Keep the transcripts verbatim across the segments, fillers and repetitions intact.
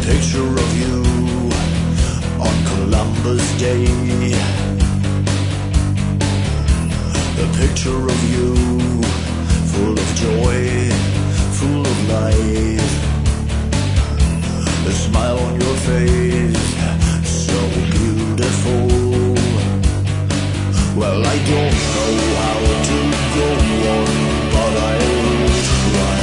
picture of you on Columbus Day. The picture of you, full of joy, full of life. The smile on your face, so beautiful. Well, I don't know how to go on, but I will try.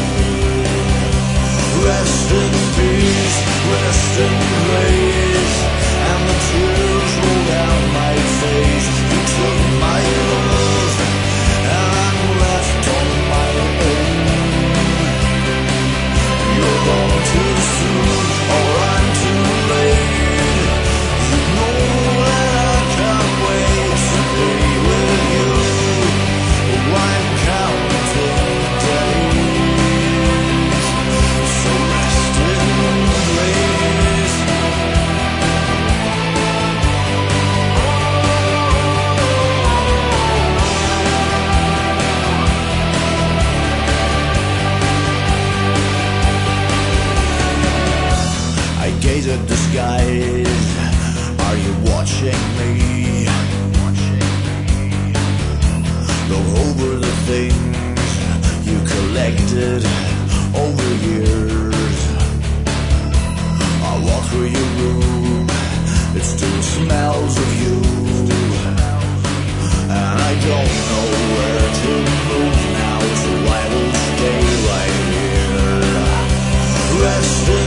Rest in peace, rest in grace, and the tears roll down my face. You took my love, and I'm left on my own. You're gone too soon, or I'm too late. You know that I can't wait to be with you. I'm counting days, so rest in grace. I gaze at the skies. Are you watching me? Look over the things you collected over years. I walk through your room, it still smells of you, and I don't know where to move now, so I will stay right here. Rest